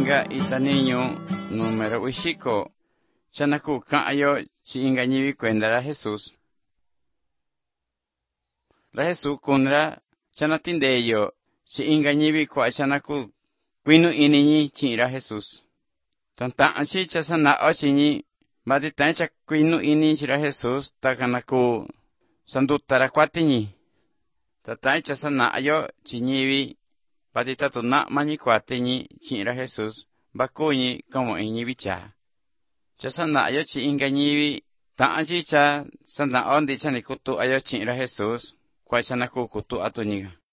inga itaniñu número uxiko chanaku ka'yo chi inga ñivi kuenda ra Jesus. Ra Jesus kunra chanatindeyo chi inga ñivi kua chanaku kuinu iniñi chi ra Jesus. Tantaan chi chasanao chi ñi mati tan cha kuinu ini chi ra Jesus takanaku sandutara kuati ñi. Tatai chasanao chi ñivi pati tatu na'ma ñi kuati ñi chi ra Jesus baku ñi como ñi vicha. Chasanao chi inga ñivi taan chi cha sanao ndi chani kutu ayo chi ra Jesus kwa chanaku kutu atu ñiga.